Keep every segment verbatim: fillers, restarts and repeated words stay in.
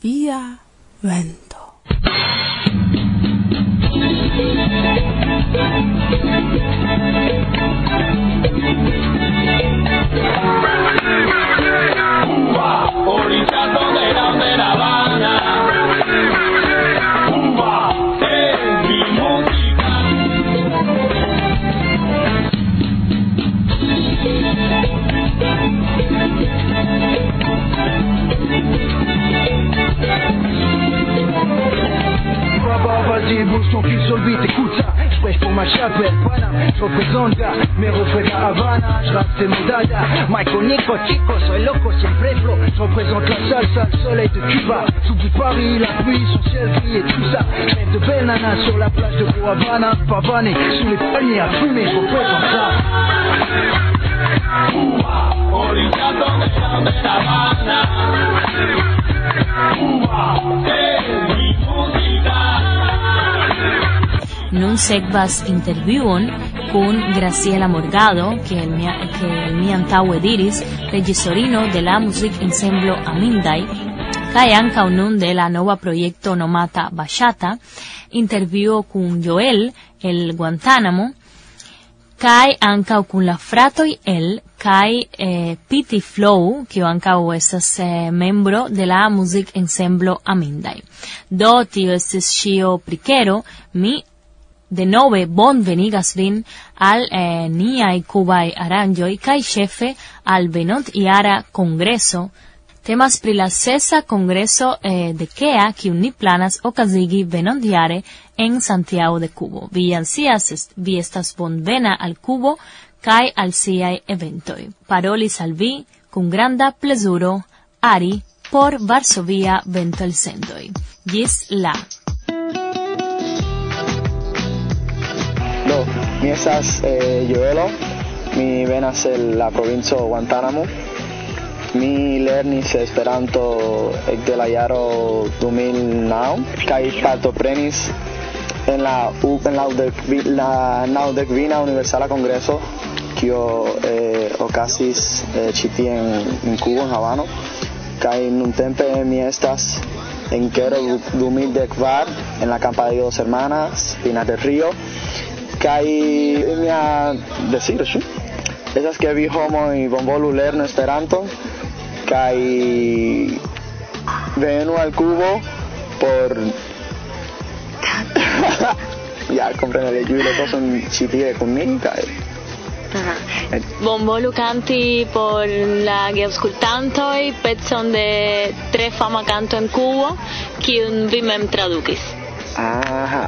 Varsovia Vento. Cuba, orilla donde de La Habana. Cuba, es mi música. Vas-y, bouge ton cul sur le beat, écoute ça. J'prêche pour ma chapelle, Panam. J'représente ya, me refaire à Havana. J'rappe ces medallas, Michael Nico, chico, soy loco, siempre flow. J'représente la salsa, le soleil de Cuba. J'oublie Paris, la pluie, son ciel gris et tout ça. Rêve de belles nanas sur la plage de Boa Havana. Pavané, sous les palmiers à fumer, j'représente ça. Cuba, orilla donde de La Habana. Cuba, es mi música. Nun sekvas intervjuon kun Graciela Morgado, que mi que mi antaŭe diris reĝisorino de la muzikensemblo Amindaj, kaj ankaŭ nun de la nova projekto nomata Bachata, intervjuo kun Joel el Guantánamo, kaj ankaŭ kun la fratoj el kaj eh, Pity Flow, kiu ankaŭ estas eh, membro de la muzikensemblo Amindaj. Do tio estis ĉio pri Kero. Mi de nove bonvenigas vin al eh, niaj kubaj aranĝoj kaj ĉefe al venontjara kongreso. Temas pri la sesa kongreso eh, de Kea, kiun ni planas okazigi venontjare en Santiago de Cubo. Vi jam scias, est, vi estas bonvena al Cubo kaj al siaj eventoj. Parolis al vi kun granda plezuro Ari por Varsovia Ventoelsendoj. Ĝis la. Do, mi estas eh, Joelo, mi venas el la provinco Guantánamo. Mi lernis Esperanto ekde la jaro du mil naŭ kaj partoprenis en la en la la naŭdekvina Universala Kongreso, kio eh, okazis eh, ĉi tie en, en Kubo, en Havano, kaj nuntempe mi estas en Kero du mil kvar en la campa de dos hermanas, Pinar del Río. Kaj mia desiro, ĉu? Estas ke vi homoj bonvolu lerni Esperanto kaj venu al Cubo por ja kompreneble ĝui son ĉi tie kun ni kaj bonvolu kanti por la geaŭskultantoj pecon de tre fama kanto en Cubo, kiun vi mem tradukis. Aha.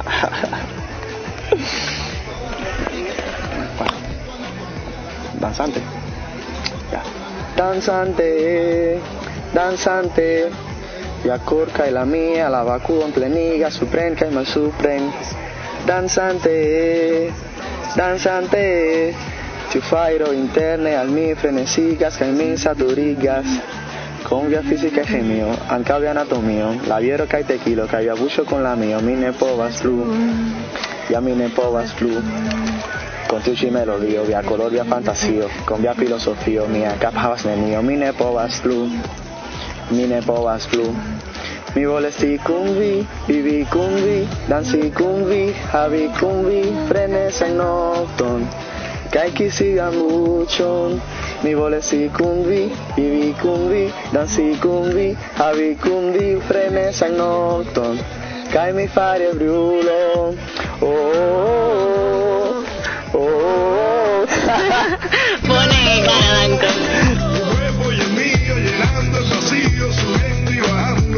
Danzante. Ya. Danzante, danzante. Ya corca y la mía, la vacuum pleniga, supren kaj malsupren. Danzante, danzante. Tu fajro interne al mi frenesigas kaj min saturigas. Con via física y gemio, ankaŭ via anatomio, la viero kaj tequilo, kaj via buŝo con la mio, mi ne povas plu. Ya mi ne povas plu. Con tiu ĉi melodio, via color, via fantasio, con via filosofio, mia kap havas nenio, mi ne povas plu, mi ne povas plu. Mi volas esti kun vi, vivi kun vi, danci kun vi, havi kun vi, frenesan nokton, kaj kisigan buĉon. Mi volas esti kun vi, vivi kun vi, danci kun vi, havi kun vi, frenesan nokton, kaj mi fari brulo. Oh, oh, oh, oh. Pone Carabanco. Tu cuerpo y el mío llenando el vacío, subiendo y bajando,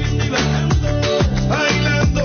bailando,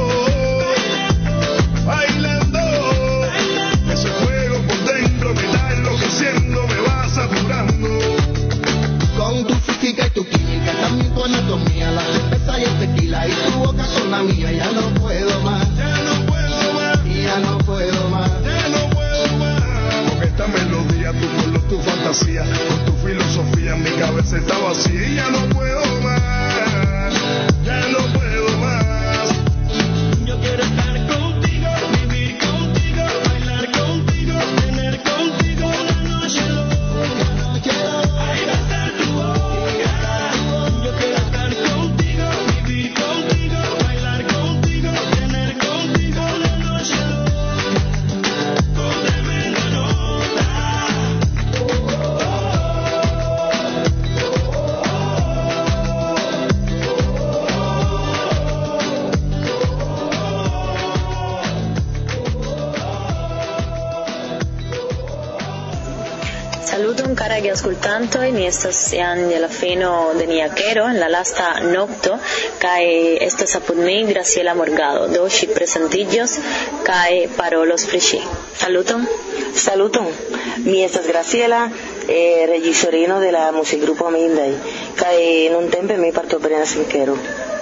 bailando. Ese fuego por dentro me da enloqueciendo, me va saturando. Con tu física y tu química, también tu anatomía, la cerveza y el tequila y tu boca son la mía. Ya no puedo más, Ya no puedo más, ya no puedo más. ya no puedo más. Con esta melodía, tu color, tu fantasía, con tu filosofía, mi cabeza está vacía y ya no puedo más, ya no puedo más. Yo quiero estar contigo, vivir contigo, bailar contigo, tener contigo una noche loca. Ahí va a estar tu boca. Yo quiero estar contigo, vivir ascoltando e mi estas ian de la fino de niakero en la lasta nocto kai estas apud mi Graciela Morgado do ŝi prezentillos kai parolos pri ŝi. Saluton. Saluton. Mi estas Graciela, eh, regisorino de la musikgrupo Amindai kai nuntempe mi partoprenas en kero.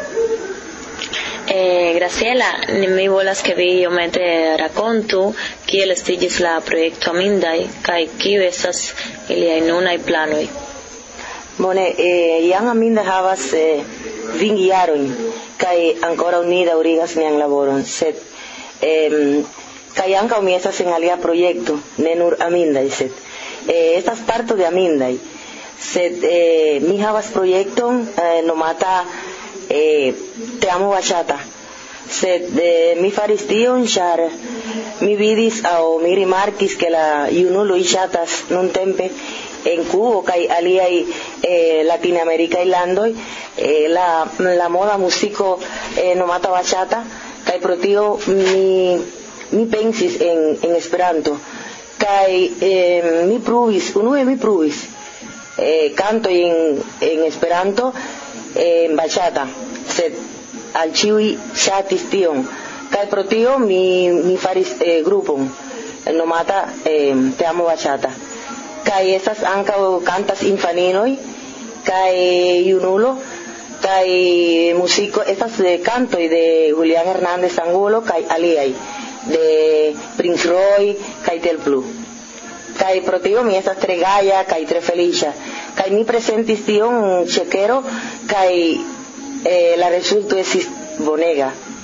Eh, Graciela, mi volas ke vi iomete rakontu kiel estiĝis la projekto Amindai kaj kiuj estas iliaj nunaj planoj. Bone, eh, jam Amindai havas eh, kvin jarojn kaj ankoraŭ ni daŭrigas nian laboron, sed eh, kaj ankaŭ mi estas en alia projekto, ne nur Amindai, sed eh, estas parto de Amindai, sed eh, mi havas projekton eh, nomata eh, Te amo bachata, sed eh, mi faris tion ĉar mi vidis aŭ mi rimarkis ke la junuloj ŝatas nuntempe en Kubo kaj aliaj eh, latinamerikaj landoj eh, la, la moda muziko eh, nomata bachata kaj pro tio mi, mi pensis en, en Esperanto kaj eh, mi pruvis, unue mi pruvis eh, canto en, en Esperanto eh, en bachata, sed al ĉiuj ŝatis tion kaj pro tio mi, mi faris eh, grupon nomata eh, Te amo bachata kaj estas ankaŭ kantas infaninoj kaj junulo kaj muziko estas de kantoj de Julián Hernández Angulo kaj aliaj de Prince Roy kaj tel plu kaj pro tio mi estas tre gaja kaj tre feliĉa kaj mi prezentis tion ĉe kero kaj Eh, la resulto estis bonega.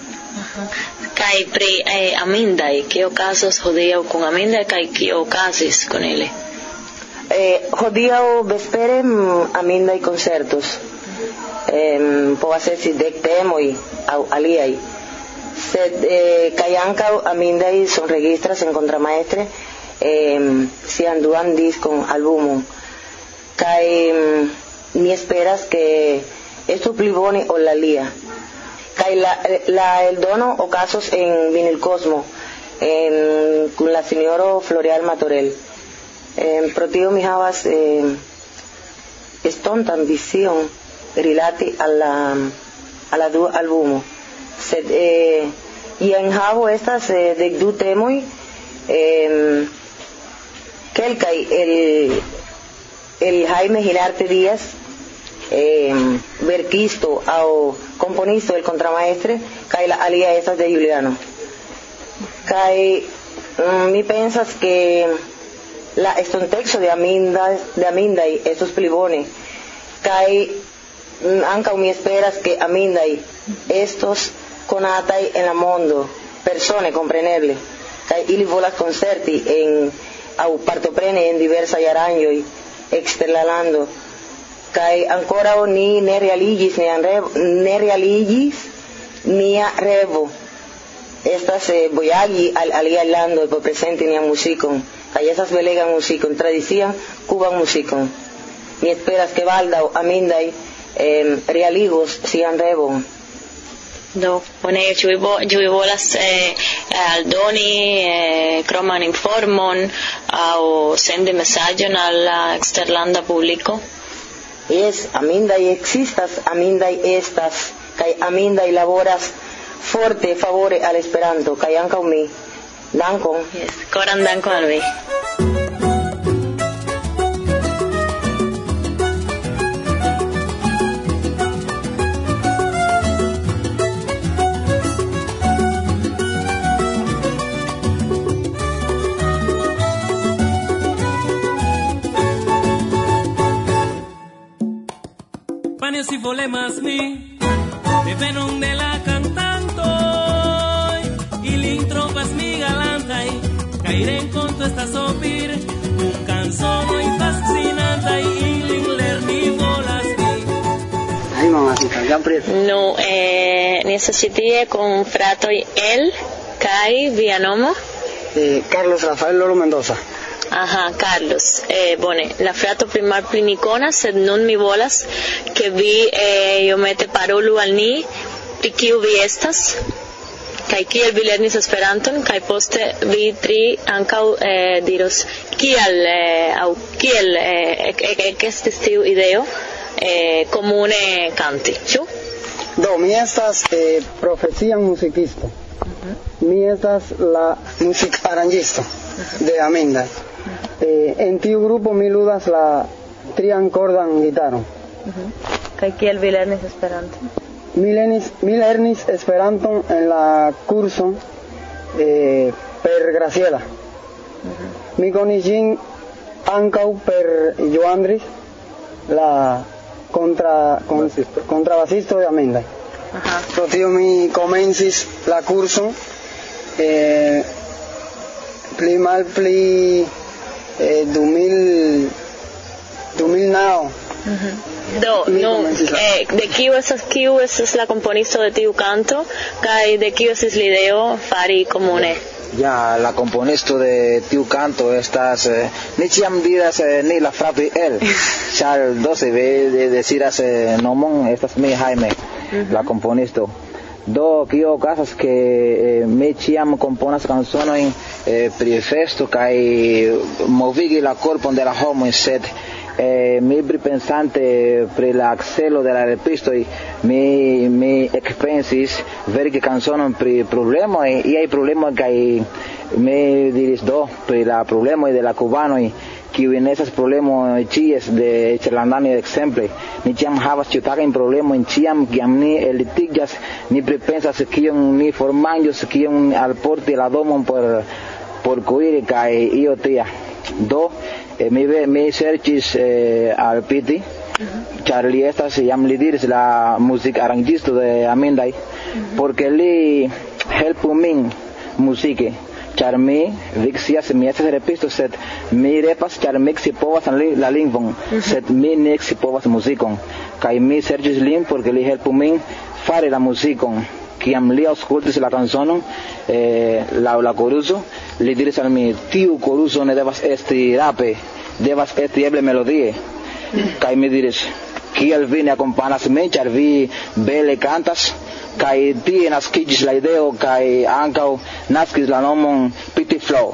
Kaj pri eh, Amindai, kio okazos hodiaŭ kun Amindai kaj kio okazis kun ili? Eh, hodiaŭ vespere Amindai koncertos. Eh, povas esti dek temoj aŭ aliaj. Sed eh, kaj ankaŭ Amindai sonregistras en Contramaestre eh, sian duan diskon albumon. Kaj eh, mi esperas que esto pli bone ol la lia. Kaj la, la eldono okazos en Vinil Cosmo en, kun la sinjoro Floreal Matorel. Eh, pro tio mi havas eh, estontan vizion rilate al la, al la du albumo. Sed eh, jen havo estas eh, dek du temoj eh, kelkaj el, el Jaime Gilarte Díaz eh, verkisto aŭ komponisto del Contramaestre kaj la alia estas de Juliano kaj mm, mi pensas que la estonteco de Amindai de Amindai estos pli bone kaj mm, ankaŭ mi esperas que Amindai estos konataj en la mondo persone kompreneble kaj ili volas koncerti en aŭ partopreni en diversaj aranĝoj ekster la lando kaj ankoraŭ ni ne realigis nian revo, ne realigis nia revo estas eh, vojaĝi al aliaj landoj por prezenti nian muzikon kaj estas belegan muzikon, tradician kuban muzikon. Mi esperas ke baldaŭ Amindai eh, realigos sian revon. Do, bone, ĉu vi, vo, ĉu vi volas eh, aldoni eh, kroman informon aŭ sendi mesaĝon al la eksterlanda publiko? Yes, Amindai existas, Amindai estas, kaj Amindai laboras forte favore al Esperanto, kaj ankaŭ mi. Dankon. Yes, koran dankon al vi. Si volemas mi devenon de la cantanto y l'intropas mi galantai cairé con tu esta sopir un canzono y fascinanta y lin lerni volas mi. Ay mamacita, ya prieto. No, eh, necesitie con fratoj el kaj via nomo? Eh, Carlos Rafael Loro Mendoza. Aha, Carlos. Eh, bone, la frato primar pli ni konas, sed nun mi volas ke vi eh, iomete parolu al ni pri kiu vi estas. kaj kiel vi lernis Esperanton kaj poste vi tri ankaŭ eh, diros kial eh, aŭ kiel eh, ekestis tiu ideo eh, komune kanti, ĉu? Do, mi estas eh, profesia musikisto. Uh-huh. Mi estas la musikaranĝisto uh-huh. de Aminda. Uh-huh. Eh, en tiu grupo mi ludas la trian kordan gitaron. Uh-huh. Kaj kiel vi lernis Esperanton? Mi lernis, mi lernis Esperanton en la curso eh, per Graciela. Uh-huh. Mi konis ĝin ankaŭ per Joandris, la contra con, contrabasisto de Amenda. Ajá. Pro tio mi komencis la curso eh, pli mal pli eh, du mil du mil naŭ. Uh-huh. Do, no, eh, de kiu estas kiu estas la komponisto de tiu kanto kaj de kiu estis la ideo fari komune? Ja, la komponisto de tiu kanto estas eh, ni ĉiam diras eh, ni la frapi el, ĉar do se ve de deciras eh, nomon estas mi Jaime, uh-huh. la komponisto. Do kio okazas ke eh, mi ĉiam komponas kanzonojn eh, pri festo kaj movigi la korpon de la homoj, sed Eh, mi pripensante pri la akcelo de la repistoj mi mi ekpensis verki kanzonon pri problemoj, iaj problemoj, kaj mi diris do pri la problemoj de la kubanoj, kiuj ne estas problemoj ĉies de eksterlandanoj ekzemple. Ni ĉiam havas ĉiutagajn problemojn, ĉiam kiam ni ellitiĝas, ni pripensas kion ni formanĝos, kion alporti la domon por por kuiri kaj io tia. Do Eh, mi, mi serĉis eh, al Piti, ĉar uh-huh. li estas jam li diris la muzikaranĝisto de Amindaj, uh-huh. porque li helpu min muzike, ĉar mi viksias, mi estas repisto, sed mi repas, ĉar mi scipovas la lingvon, uh-huh. sed mi ne scipovas muzikon, kaj mi serĉis lin, porque li helpu min fari la muzikon. Kiam li aŭskultis la kanzonon, eh, la, la koruso, li diris al mi, tiu koruso ne devas esti rape, devas esti eble melodie. Mm. Kaj mi diris, kiel vi ne akompanas min, ĉar vi bele kantas, kaj tie naskiĝis la ideo, kaj ankaŭ naskis la nomon Pity Flow.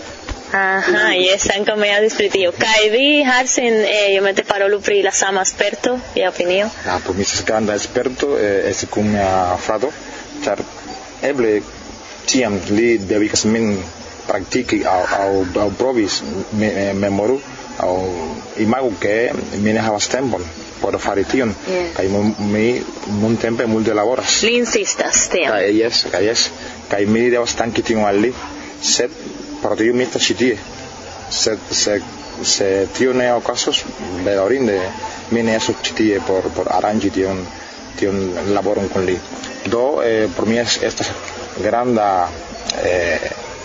Aha, jes, ankaŭ mi aŭdis pri tio. Kaj vi, Harsin, eh, iomete parolu pri la sama sperto, via opinio? Ah, por mi estas granda sperto eh, esti kun mia frato, ĉar eble tiam li devigas min praktiki aŭ aŭ aŭ provis me, memoru aŭ imagu ke mi ne havas tempon por fari tion, yeah. kaj mi nuntempe multe laboras. Li insistas tiam. Kaj jes, kaj jes, kaj mi devas danki tion al li, sed pro tio mi estas ĉi tie. Sed se se tio ne okazos, bedaŭrinde mi ne estos ĉi tie por por aranĝi tion tion laboron kun li. Do eh, por mi es, estas granda eh,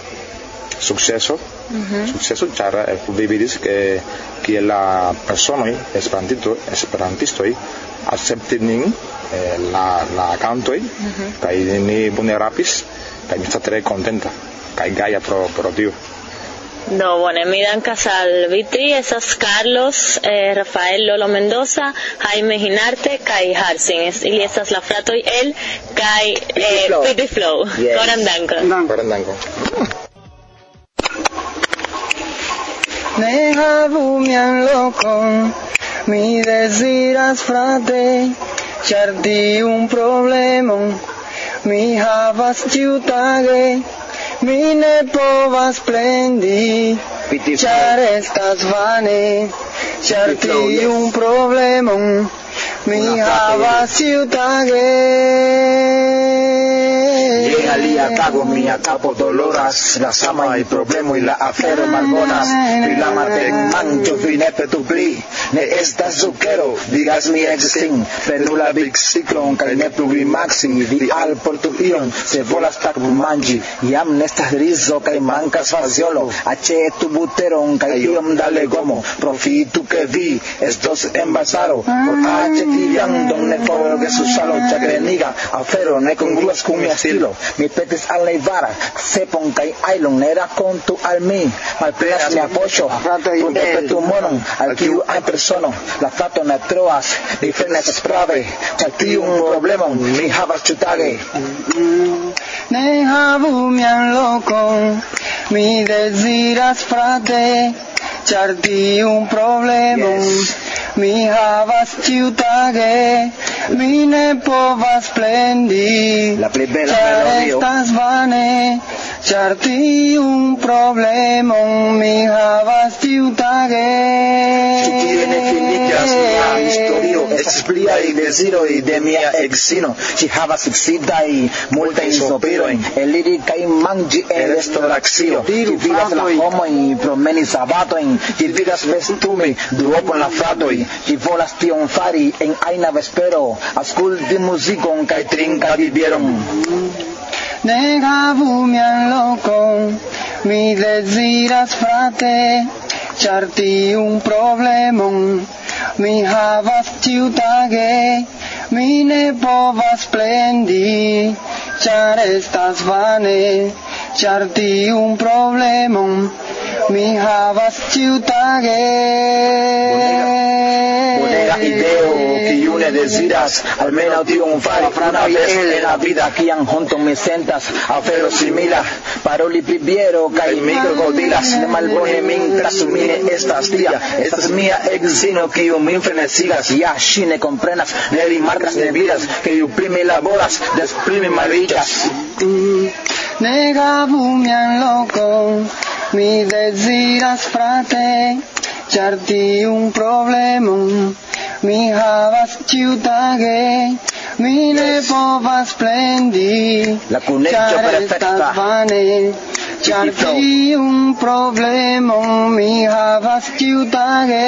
successo, uh-huh. successo ĉar eh, vi vidis ke que la personoj esperantistoj esperantistoj akceptis nin eh, la la kantoj uh-huh. kaj ni bone rapis kaj mi estas tre kontenta kaj gaja pro pro tio. Do, bone, mi dankas al vi tri, estas Carlos, eh, Rafael Lolo Mendoza, Jaime Ginarte kaj Harsin. Es, ili estas la fratoj el kaj eh, Pity Flow. Yes. Koran dankon. Koran dankon. Ne havu mian lokon, mi deziras frate, ĉar tiun problemon mi havas ĉiutage. Mi ne povas plendi, ĉar estas vane, ĉar tiun problemon mi havas ĉiutage. Je alia tago mia kapo doloras, la samaj problemoj, la afero malbonas, pri la matenmanĝo vi ne petu pli, ne estas sukero, diras mi eksin, prenu la biciklon kaj ne plu grimacin, vi alportu ion, se volas tagmanĝi, jam ne estas rizo kaj mankas faziolo, aĉetu buteron kaj iom da legomo, profitu ke vi estos en bazaro, por aĉeti viandon ne forgesu salo, ĉagreniga afero ne kongruas kun mia stilo. Mi petis al Neivara, cepon kaj ailon, ne rakontu al mi, malplenas mia poŝo, kun petu monon, al kiu aj persono, la frato ne troas, mi frenas prave, ĉar tiun problemon mi havas ĉiutage. Ne havumian loco, mi desiras frate, charti un problema, yes. Mi havas ciutage, mi ne povas plendi, la plej bela char melodio. Estas vane, charti un problema, mi havas ciutage. Ĉu tie ne finiĝas mia historio, estas pliaj deziroj de mia edzino. Ŝi havas fiksitaj multajn sospirojn, eliri kaj manĝi en restoracio. Ŝi vidas la homojn promeni sabatojn, ŝi vidas vestumi duopon la fratoj. Ŝi volas tion fari en ajna vespero, aŭskulti muzikon kaj trinkadi bieron. Ne havu mian lokon, mi deziras frate, ĉar tiun problemon mi havas ĉiutage, mi ne povas plendi, ĉar estas vane, ĉar tiun problemon mi havas ĉiutage. Bonega ideo kiu ne deziras, almenaŭ tion fari una vez en la vida, kiam honton mi sentas afero simila, paroli pri biero kaj mi krokodilas, ne malbone min trasu, mi ne estas tia, estas mia edzino kiu min frenesigas, ja ŝi ne komprenas, ne rimarkas, ne vidas, ke ju pli mi laboras, des pli mi malriĉas. Ne havu mian lokon, mi deziras frate, ĉar tiun problemon mi havas ĉiutage, mi ne povas plendi, la kunektio perfekta, vane, ĉar tiun problemon mi havas ĉiutage.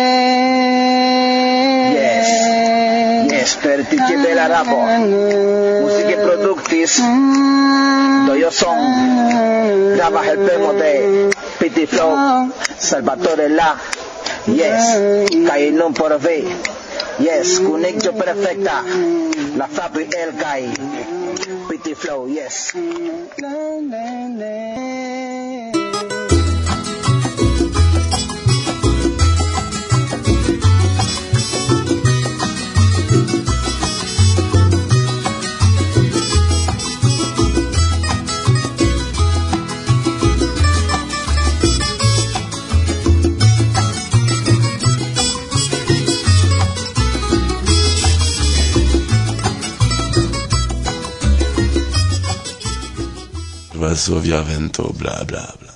Yes, yes, per tiu bela rapo, muzike produktis, do yo son, grava helpemo de Pity Flow, Salvatore La, yes, kaj nun por ve, yes, kunektio perfekta, la frapi el kaj Pity Flow, yes. Varsovia vento, bla bla bla.